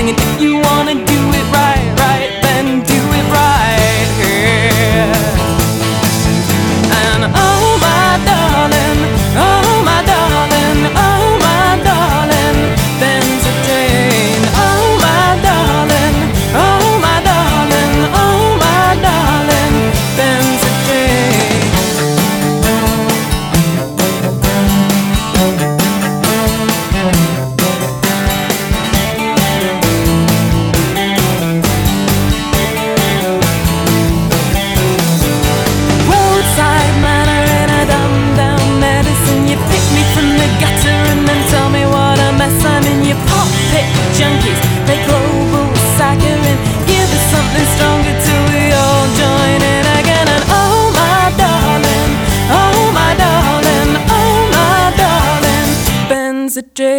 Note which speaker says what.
Speaker 1: And if you wanna do it right, right, then do it right here. And oh my darling, oh my darling, oh my darling, Benzedrine. Oh my darling, oh my darling, oh my darling, Benzedrine. Roadside manor in a dumbed-down medicine. You pick me from the gutter and then tell me what a mess I'm in. You pop-pick junkies, they global saccharine. Give us something stronger till we all join in again. And oh my darling, oh my darling, oh my darling, Benzedrine.